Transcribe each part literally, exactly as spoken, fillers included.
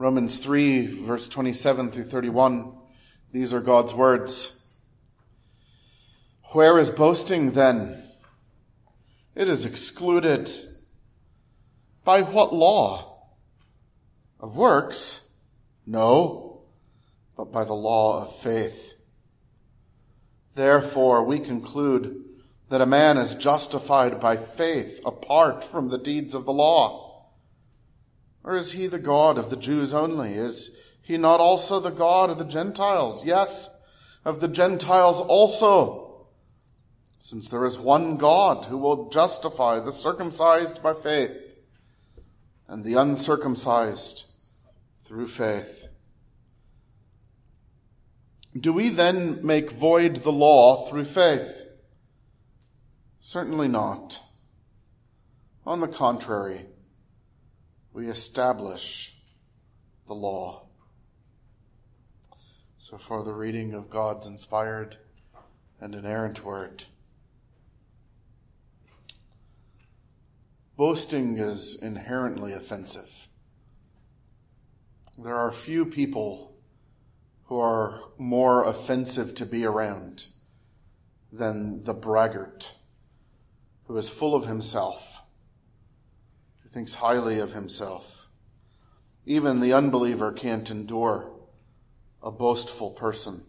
Romans three, verse twenty-seven through thirty-one. These are God's words. Where is boasting then? It is excluded. By what law? Of works? No, but by the law of faith. Therefore, we conclude that a man is justified by faith apart from the deeds of the law. Or is he the God of the Jews only? Is he not also the God of the Gentiles? Yes, of the Gentiles also, since there is one God who will justify the circumcised by faith and the uncircumcised through faith. Do we then make void the law through faith? Certainly not. On the contrary, we establish the law. So far, the reading of God's inspired and inerrant word. Boasting is inherently offensive. There are few people who are more offensive to be around than the braggart who is full of himself, who thinks highly of himself. Even the unbeliever can't endure a boastful person.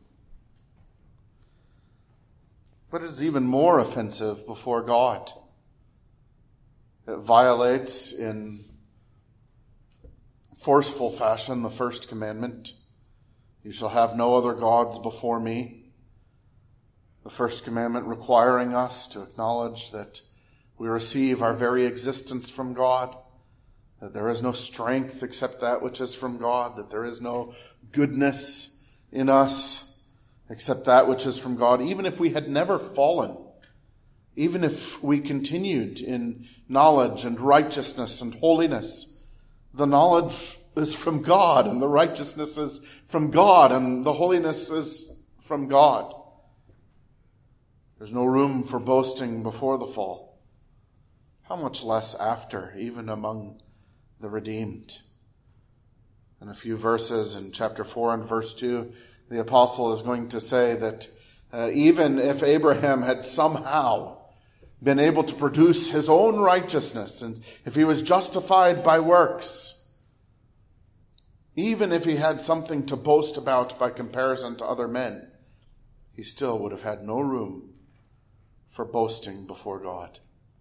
But it is even more offensive before God. It violates in forceful fashion the first commandment. You shall have no other gods before me. The first commandment requiring us to acknowledge that we receive our very existence from God, that there is no strength except that which is from God, that there is no goodness in us except that which is from God. Even if we had never fallen, even if we continued in knowledge and righteousness and holiness, the knowledge is from God and the righteousness is from God and the holiness is from God. There's no room for boasting before the fall. How much less after, even among the redeemed. In a few verses in chapter four and verse two, the apostle is going to say that uh, even if Abraham had somehow been able to produce his own righteousness, and if he was justified by works, even if he had something to boast about by comparison to other men, he still would have had no room for boasting before God.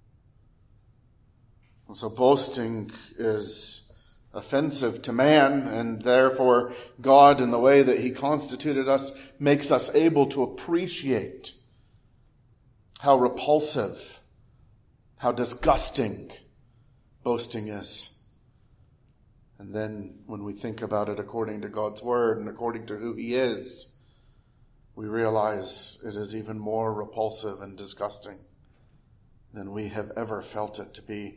And so boasting is offensive to man, and therefore God, in the way that he constituted us, makes us able to appreciate how repulsive, how disgusting boasting is. And then when we think about it according to God's word and according to who he is, we realize it is even more repulsive and disgusting than we have ever felt it to be.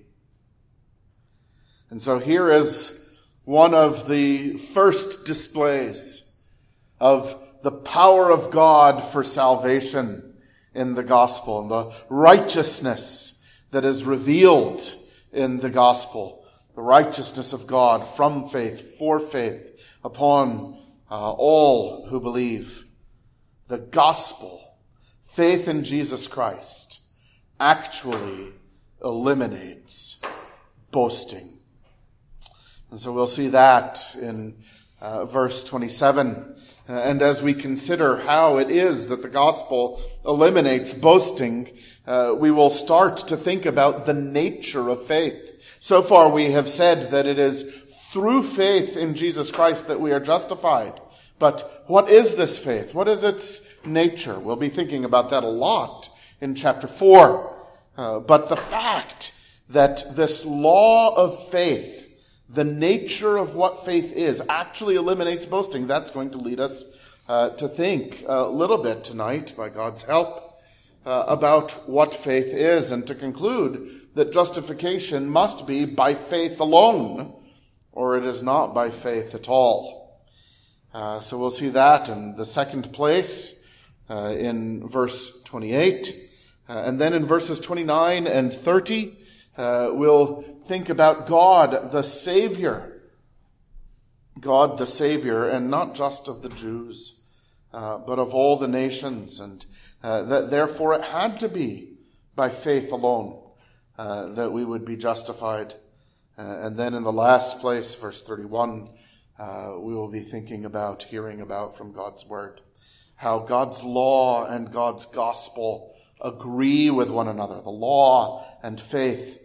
And so here is one of the first displays of the power of God for salvation in the gospel, and the righteousness that is revealed in the gospel, the righteousness of God from faith, for faith, upon uh, all who believe. The gospel, faith in Jesus Christ, actually eliminates boasting. And so we'll see that in uh, verse twenty-seven. And as we consider how it is that the gospel eliminates boasting, uh, we will start to think about the nature of faith. So far we have said that it is through faith in Jesus Christ that we are justified. But what is this faith? What is its nature? We'll be thinking about that a lot in chapter four. Uh, but the fact that this law of faith, the nature of what faith is, actually eliminates boasting, that's going to lead us uh, to think a little bit tonight, by God's help, uh, about what faith is, and to conclude that justification must be by faith alone, or it is not by faith at all. Uh, so we'll see that in the second place, uh, in verse twenty-eight. Uh, and then in verses twenty-nine and thirty, uh, we'll think about God, the Savior. God the Savior, and not just of the Jews, uh, but of all the nations, and uh, that therefore it had to be by faith alone uh, that we would be justified. Uh, and then in the last place, verse thirty-one, uh, we will be thinking about, hearing about from God's word, how God's law and God's gospel agree with one another. The law and faith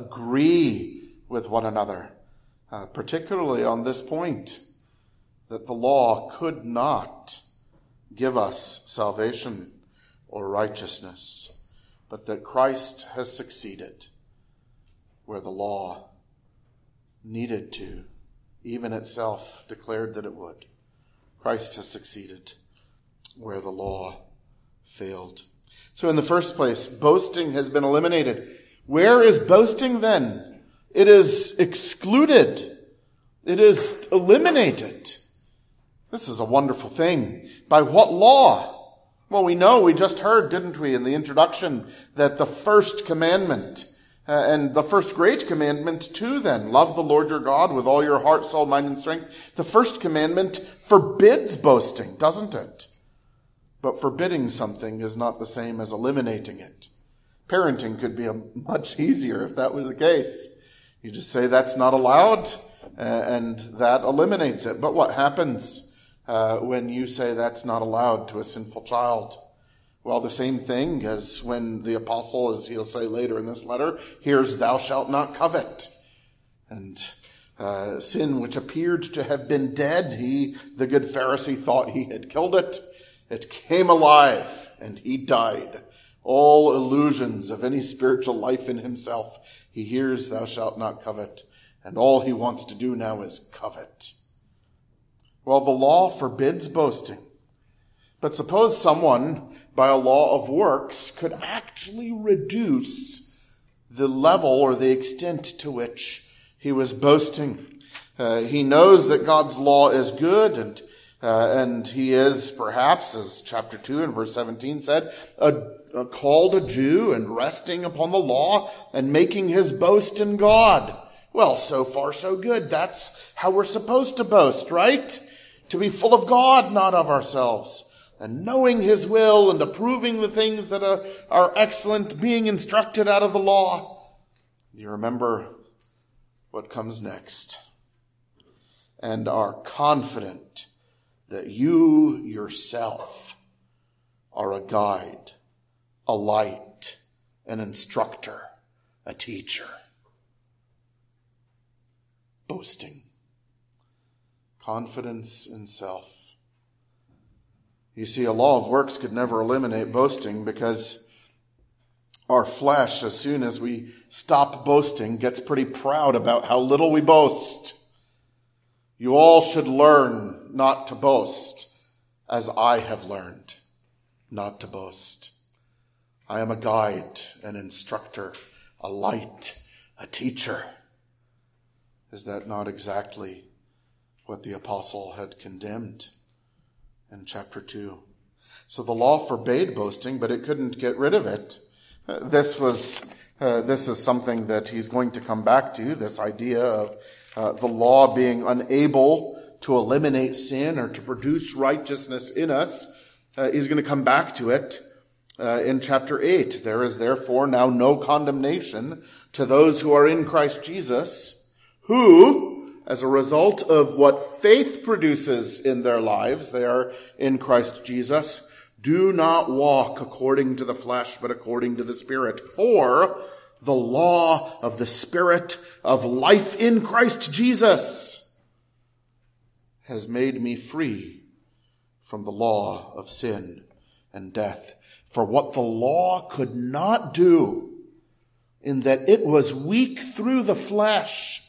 agree with one another, uh, particularly on this point, that the law could not give us salvation or righteousness, but that Christ has succeeded where the law needed to, even itself declared that it would. Christ has succeeded where the law failed. So in the first place, boasting has been eliminated. Where is boasting then? It is excluded. It is eliminated. This is a wonderful thing. By what law? Well, we know, we just heard, didn't we, in the introduction, that the first commandment, uh, and the first great commandment too then, love the Lord your God with all your heart, soul, mind, and strength. The first commandment forbids boasting, doesn't it? But forbidding something is not the same as eliminating it. Parenting could be a much easier if that were the case. You just say that's not allowed, uh, and that eliminates it. But what happens uh, when you say that's not allowed to a sinful child? Well, the same thing as when the apostle, as he'll say later in this letter, hears thou shalt not covet. And uh, sin which appeared to have been dead, he, the good Pharisee, thought he had killed it. It came alive, and he died. All illusions of any spiritual life in himself. He hears, thou shalt not covet, and all he wants to do now is covet. Well, the law forbids boasting. But suppose someone, by a law of works, could actually reduce the level or the extent to which he was boasting. Uh, he knows that God's law is good, and Uh, and he is, perhaps, as chapter two and verse seventeen said, a, a called a Jew and resting upon the law and making his boast in God. Well, so far so good. That's how we're supposed to boast, right? To be full of God, not of ourselves. And knowing his will and approving the things that are, are excellent, being instructed out of the law. You remember what comes next. And are confident that you yourself are a guide, a light, an instructor, a teacher. Boasting. Confidence in self. You see, a law of works could never eliminate boasting because our flesh, as soon as we stop boasting, gets pretty proud about how little we boast. You all should learn not to boast, as I have learned not to boast. I am a guide, an instructor, a light, a teacher. Is that not exactly what the apostle had condemned in chapter two? So the law forbade boasting, but it couldn't get rid of it. Uh, this was, uh, this is something that he's going to come back to, this idea of uh, the law being unable to eliminate sin or to produce righteousness in us. Uh, he's going to come back to it uh, in chapter eight. There is therefore now no condemnation to those who are in Christ Jesus, who, as a result of what faith produces in their lives, they are in Christ Jesus, do not walk according to the flesh, but according to the Spirit. For the law of the Spirit of life in Christ Jesus has made me free from the law of sin and death. For what the law could not do, in that it was weak through the flesh,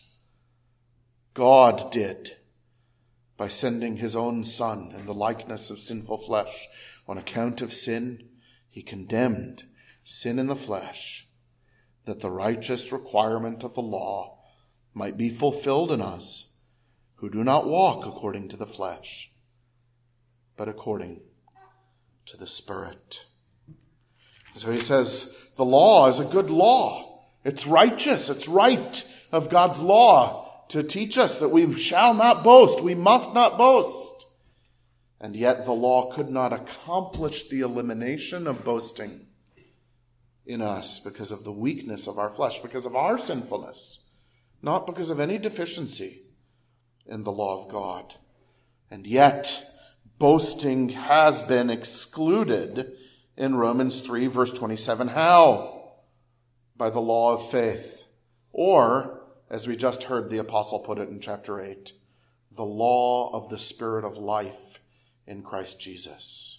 God did by sending his own Son in the likeness of sinful flesh. On account of sin, he condemned sin in the flesh, that the righteous requirement of the law might be fulfilled in us, who do not walk according to the flesh, but according to the Spirit. So he says, the law is a good law. It's righteous. It's right of God's law. to teach us that we shall not boast, we must not boast. And yet the law could not accomplish the elimination of boasting in us because of the weakness of our flesh, because of our sinfulness, not because of any deficiency in the law of God. And yet, boasting has been excluded in Romans three, verse twenty-seven. How? By the law of faith. Or, as we just heard the apostle put it in chapter eight, the law of the Spirit of life in Christ Jesus.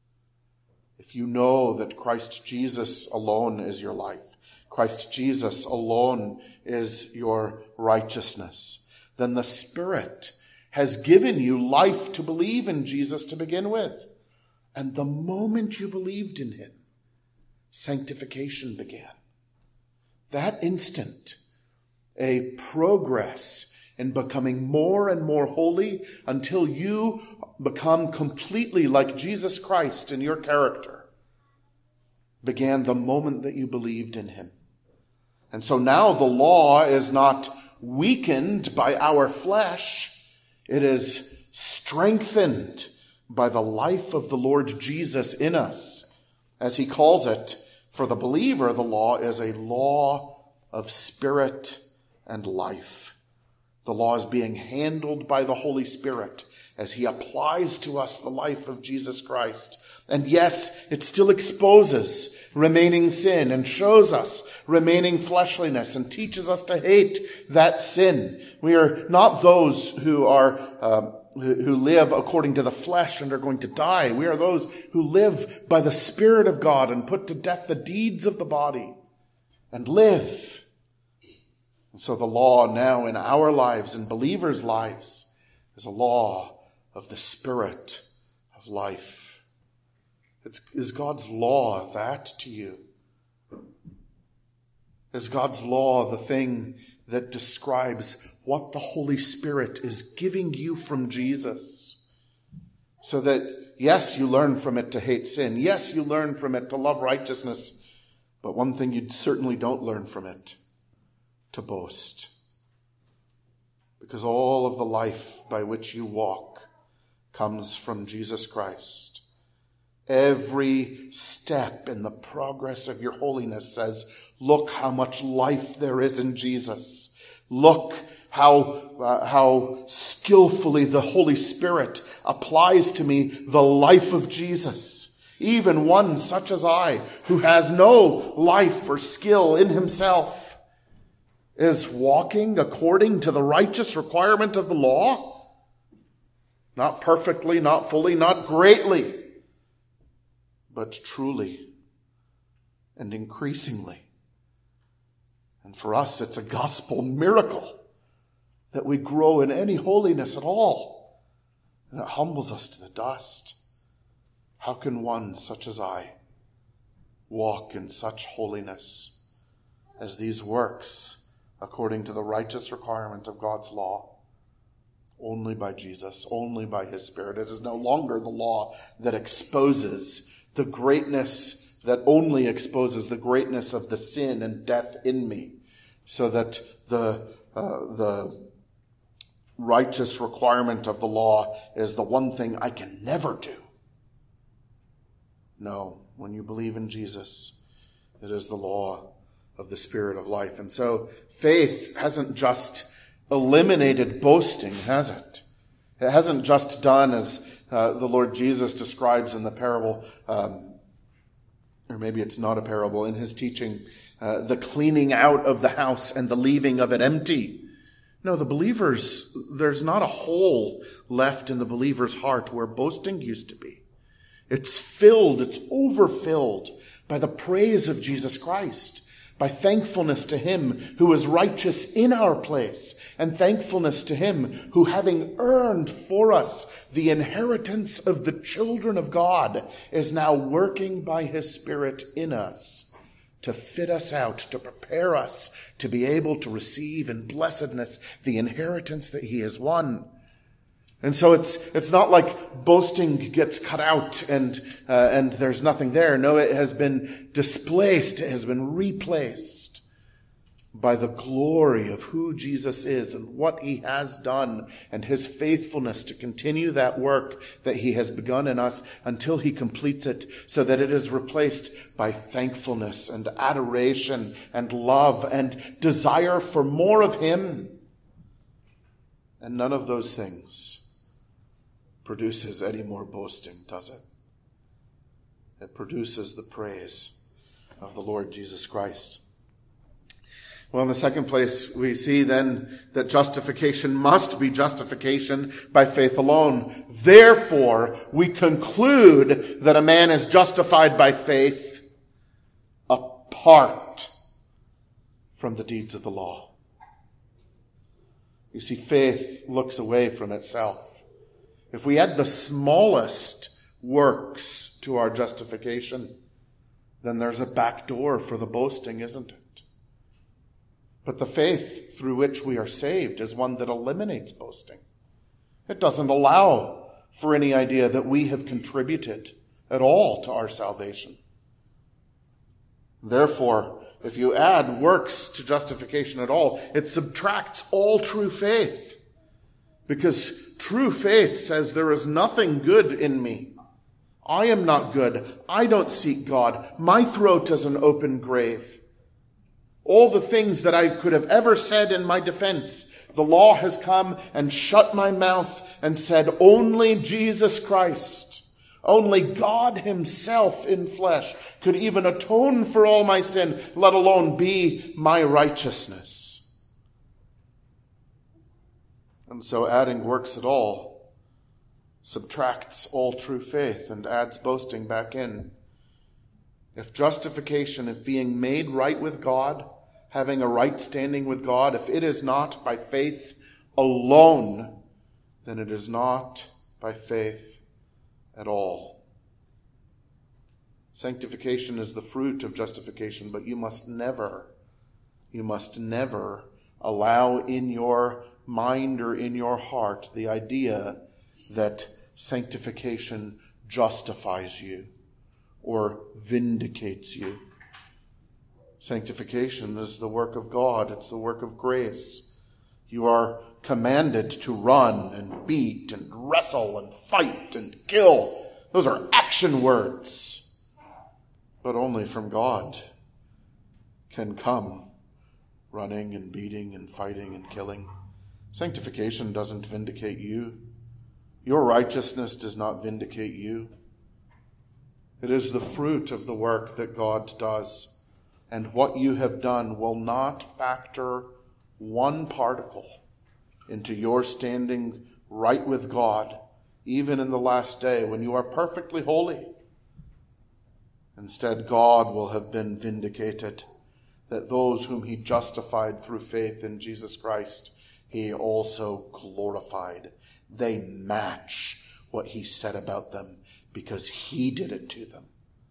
If you know that Christ Jesus alone is your life, Christ Jesus alone is your righteousness, then the Spirit has given you life to believe in Jesus to begin with. And the moment you believed in him, sanctification began. That instant, a progress in becoming more and more holy until you become completely like Jesus Christ in your character, began the moment that you believed in him. And so now the law is not weakened by our flesh. It is strengthened by the life of the Lord Jesus in us. As he calls it, for the believer, the law is a law of spirit and life. The law is being handled by the Holy Spirit as he applies to us the life of Jesus Christ. And yes, it still exposes remaining sin and shows us remaining fleshliness and teaches us to hate that sin. We are not those who are uh, who live according to the flesh and are going to die. We are those who live by the Spirit of God and put to death the deeds of the body and live. And so the law now in our lives and believers' lives is a law of the Spirit of life. It's, is God's law that to you? Is God's law the thing that describes what the Holy Spirit is giving you from Jesus? So that, yes, you learn from it to hate sin. Yes, you learn from it to love righteousness. But one thing you certainly don't learn from it, to boast. Because all of the life by which you walk comes from Jesus Christ. Every step in the progress of your holiness says, look how much life there is in Jesus. Look how, uh, how skillfully the Holy Spirit applies to me the life of Jesus. Even one such as I, who has no life or skill in himself, is walking according to the righteous requirement of the law. Not perfectly, not fully, not greatly, but truly and increasingly. And for us, it's a gospel miracle that we grow in any holiness at all. And it humbles us to the dust. How can one such as I walk in such holiness as these works according to the righteous requirement of God's law? Only by Jesus, only by his Spirit. It is no longer the law that exposes the greatness, that only exposes the greatness of the sin and death in me, so that the uh, the righteous requirement of the law is the one thing I can never do. No, when you believe in Jesus, it is the law of the Spirit of life. And so faith hasn't just eliminated boasting, has it? It hasn't just done as uh, the Lord Jesus describes in the parable, um, or maybe it's not a parable, in his teaching, uh, the cleaning out of the house and the leaving of it empty. No, the believers, there's not a hole left in the believer's heart where boasting used to be. It's filled, it's overfilled by the praise of Jesus Christ, by thankfulness to him who is righteous in our place, and thankfulness to him who, having earned for us the inheritance of the children of God, is now working by his Spirit in us to fit us out, to prepare us to be able to receive in blessedness the inheritance that he has won. And so it's it's not like boasting gets cut out and uh, and there's nothing there. No, it has been displaced. It has been replaced by the glory of who Jesus is and what he has done and his faithfulness to continue that work that he has begun in us until he completes it, so that it is replaced by thankfulness and adoration and love and desire for more of him. And none of those things produces any more boasting, does it? It produces the praise of the Lord Jesus Christ. Well, in the second place, we see then that justification must be justification by faith alone. Therefore, we conclude that a man is justified by faith apart from the deeds of the law. You see, faith looks away from itself. If we add the smallest works to our justification, then there's a back door for the boasting, isn't it? But the faith through which we are saved is one that eliminates boasting. It doesn't allow for any idea that we have contributed at all to our salvation. Therefore, if you add works to justification at all, it subtracts all true faith. Because true faith says there is nothing good in me. I am not good. I don't seek God. My throat is an open grave. All the things that I could have ever said in my defense, the law has come and shut my mouth and said, only Jesus Christ, only God himself in flesh could even atone for all my sin, let alone be my righteousness. And so adding works at all subtracts all true faith and adds boasting back in. If justification, if being made right with God, having a right standing with God, if it is not by faith alone, then it is not by faith at all. Sanctification is the fruit of justification, but you must never, you must never allow in your mind or in your heart the idea that sanctification justifies you or vindicates you. Sanctification is the work of God. It's the work of grace. You are commanded to run and beat and wrestle and fight and kill. Those are action words. But only from God can come running and beating and fighting and killing. Sanctification doesn't vindicate you. Your righteousness does not vindicate you. It is the fruit of the work that God does. And what you have done will not factor one particle into your standing right with God, even in the last day when you are perfectly holy. Instead, God will have been vindicated, that those whom he justified through faith in Jesus Christ, he also glorified. They match what he said about them because he did it to them.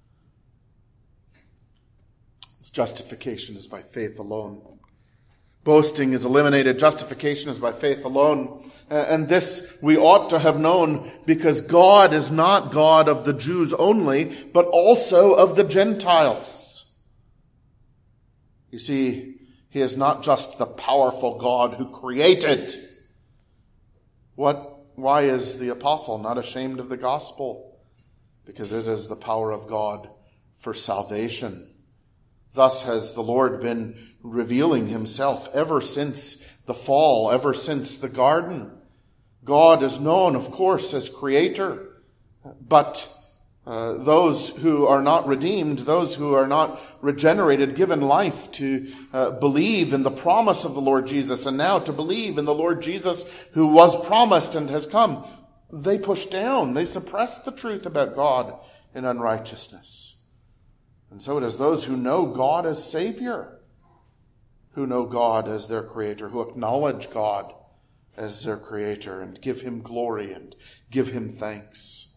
Justification is by faith alone. Boasting is eliminated. Justification is by faith alone. And this we ought to have known, because God is not God of the Jews only, but also of the Gentiles. You see, he is not just the powerful God who created. What? Why is the apostle not ashamed of the gospel? Because it is the power of God for salvation. Thus has the Lord been revealing himself ever since the fall, ever since the garden. God is known, of course, as creator, but uh, those who are not redeemed, those who are not regenerated, given life to uh, believe in the promise of the Lord Jesus, and now to believe in the Lord Jesus who was promised and has come, they push down, they suppress the truth about God in unrighteousness. And so it is those who know God as Savior, who know God as their Creator, who acknowledge God as their Creator and give him glory and give him thanks.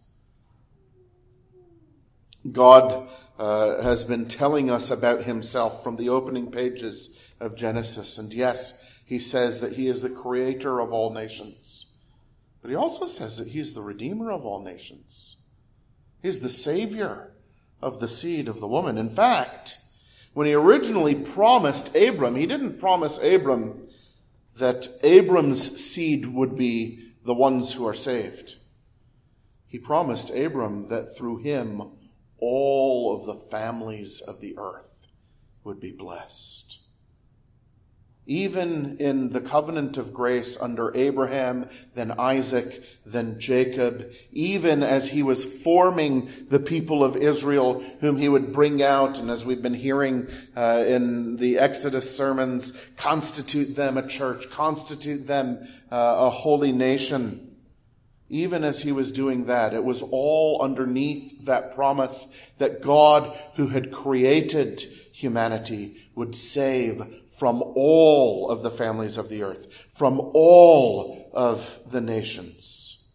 God uh, has been telling us about himself from the opening pages of Genesis. And yes, he says that he is the Creator of all nations. But he also says that he is the Redeemer of all nations. He is the Savior of the seed of the woman. In fact, When he originally promised Abram, he didn't promise Abram that Abram's seed would be the ones who are saved. He promised Abram that through him, all of the families of the earth would be blessed. Even in the covenant of grace under Abraham, then Isaac, then Jacob, even as he was forming the people of Israel whom he would bring out, and as we've been hearing uh, in the Exodus sermons, constitute them a church, constitute them uh, a holy nation. Even as he was doing that, it was all underneath that promise that God, who had created humanity, would save from all of the families of the earth, from all of the nations.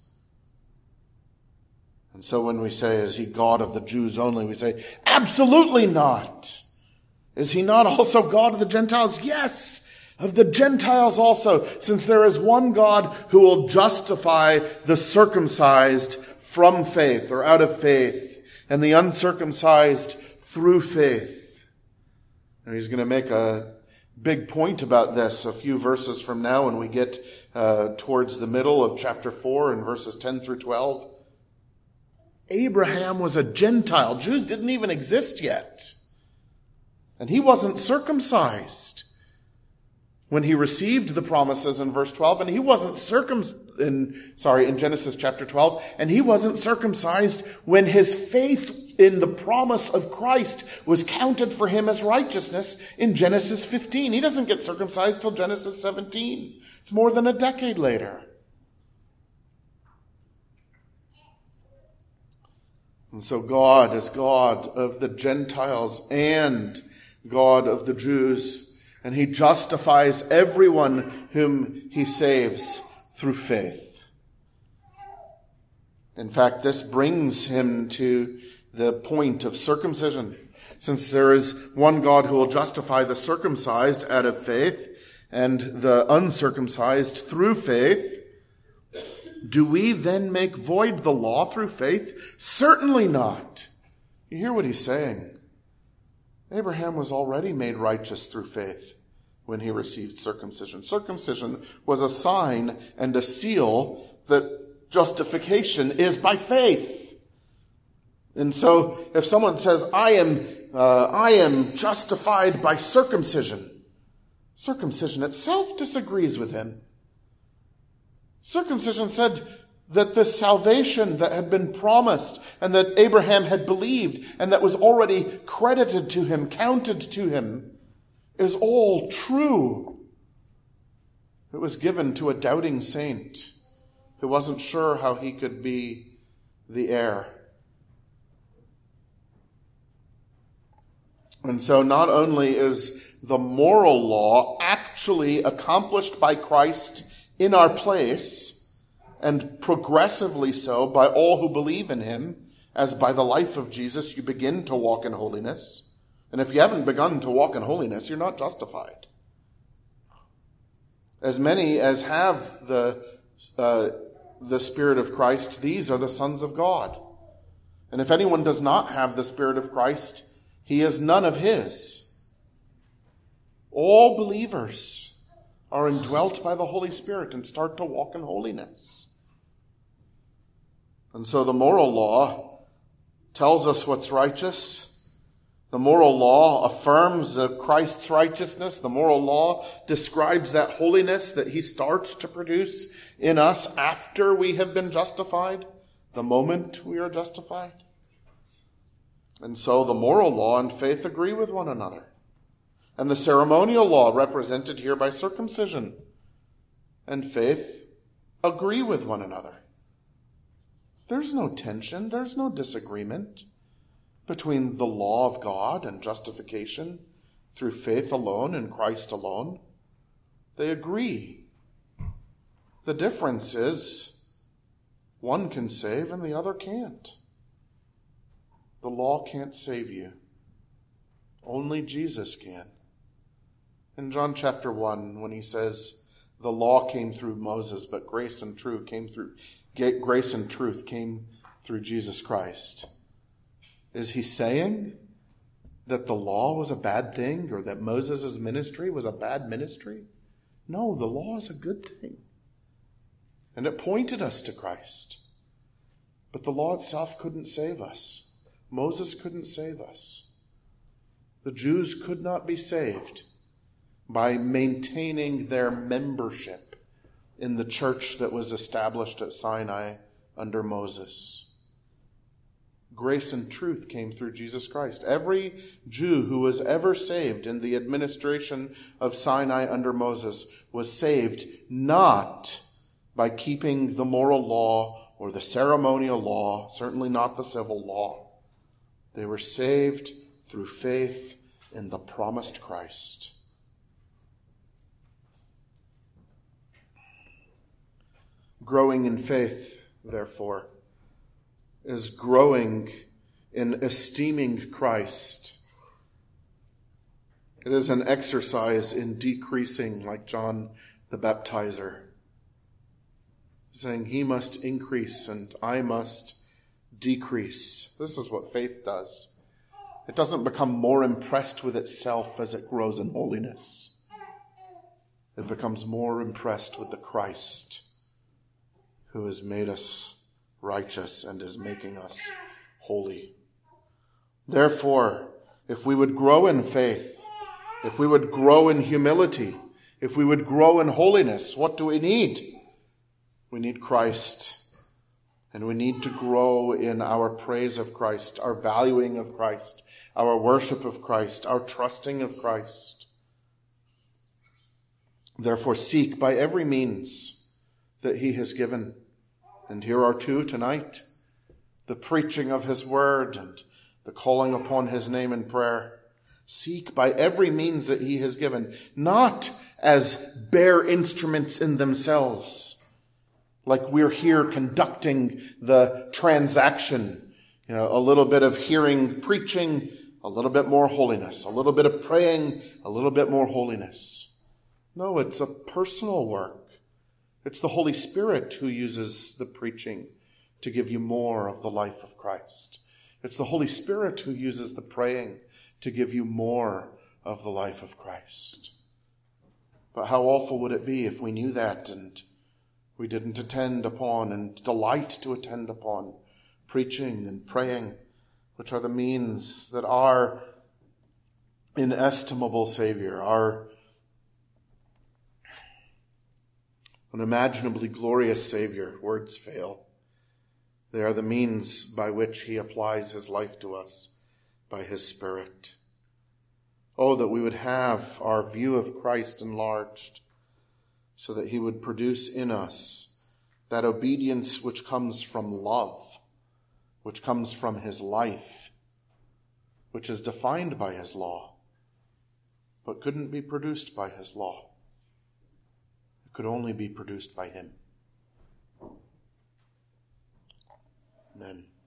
And so when we say, is he God of the Jews only? We say, absolutely not. Is he not also God of the Gentiles? Yes, of the Gentiles also, since there is one God who will justify the circumcised from faith or out of faith, and the uncircumcised through faith. And he's going to make a big point about this a few verses from now when we get uh, towards the middle of chapter four and verses ten through twelve. Abraham was a Gentile. Jews didn't even exist yet. And he wasn't circumcised when he received the promises in verse twelve, and he wasn't circumcised in, sorry, in Genesis chapter twelve, and he wasn't circumcised when his faith in the promise of Christ was counted for him as righteousness in Genesis fifteen. He doesn't get circumcised till Genesis seventeen. It's more than a decade later. And so God is God of the Gentiles and God of the Jews. And he justifies everyone whom he saves through faith. In fact, this brings him to the point of circumcision. Since there is one God who will justify the circumcised out of faith and the uncircumcised through faith, do we then make void the law through faith? Certainly not. You hear what he's saying. Abraham was already made righteous through faith when he received circumcision. Circumcision was a sign and a seal that justification is by faith. And so if someone says, I am, uh, I am justified by circumcision, circumcision itself disagrees with him. Circumcision said that the salvation that had been promised and that Abraham had believed and that was already credited to him, counted to him, is all true. It was given to a doubting saint who wasn't sure how he could be the heir. And so not only is the moral law actually accomplished by Christ in our place, and progressively so by all who believe in him, as by the life of Jesus you begin to walk in holiness. And if you haven't begun to walk in holiness, you're not justified. As many as have the, uh, the Spirit of Christ, these are the sons of God. And if anyone does not have the Spirit of Christ, he is none of his. All believers are indwelt by the Holy Spirit and start to walk in holiness. And so the moral law tells us what's righteous. The moral law affirms the Christ's righteousness. The moral law describes that holiness that he starts to produce in us after we have been justified, the moment we are justified. And so the moral law and faith agree with one another. And the ceremonial law, represented here by circumcision, and faith agree with one another. There's no tension, there's no disagreement between the law of God and justification through faith alone in Christ alone. They agree. The difference is one can save and the other can't. The law can't save you. Only Jesus can. In John chapter one, when he says, the law came through Moses, but grace and truth came through grace and truth came through Jesus Christ. Is he saying that the law was a bad thing or that Moses' ministry was a bad ministry. No, the law is a good thing. And it pointed us to Christ. But the law itself couldn't save us. Moses couldn't save us. The Jews could not be saved by maintaining their membership in the church that was established at Sinai under Moses. Grace and truth came through Jesus Christ. Every Jew who was ever saved in the administration of Sinai under Moses was saved not by keeping the moral law or the ceremonial law, certainly not the civil law. They were saved through faith in the promised Christ. Growing in faith, therefore, is growing in esteeming Christ. It is an exercise in decreasing, like John the Baptizer, saying he must increase and I must decrease. This is what faith does. It doesn't become more impressed with itself as it grows in holiness. It becomes more impressed with the Christ who has made us righteous and is making us holy. Therefore, if we would grow in faith, if we would grow in humility, if we would grow in holiness, what do we need? We need Christ. And we need to grow in our praise of Christ, our valuing of Christ, our worship of Christ, our trusting of Christ. Therefore, seek by every means that he has given. And here are two tonight: the preaching of his word and the calling upon his name in prayer. Seek by every means that he has given, not as bare instruments in themselves, like we're here conducting the transaction. You know, a little bit of hearing, preaching, a little bit more holiness, a little bit of praying, a little bit more holiness. No, it's a personal work. It's the Holy Spirit who uses the preaching to give you more of the life of Christ. It's the Holy Spirit who uses the praying to give you more of the life of Christ. But how awful would it be if we knew that and we didn't attend upon and delight to attend upon preaching and praying, which are the means that our inestimable Savior, our unimaginably glorious Savior, words fail. They are the means by which he applies his life to us by his Spirit. Oh, that we would have our view of Christ enlarged so that he would produce in us that obedience which comes from love, which comes from his life, which is defined by his law, but couldn't be produced by his law. It could only be produced by him. Amen.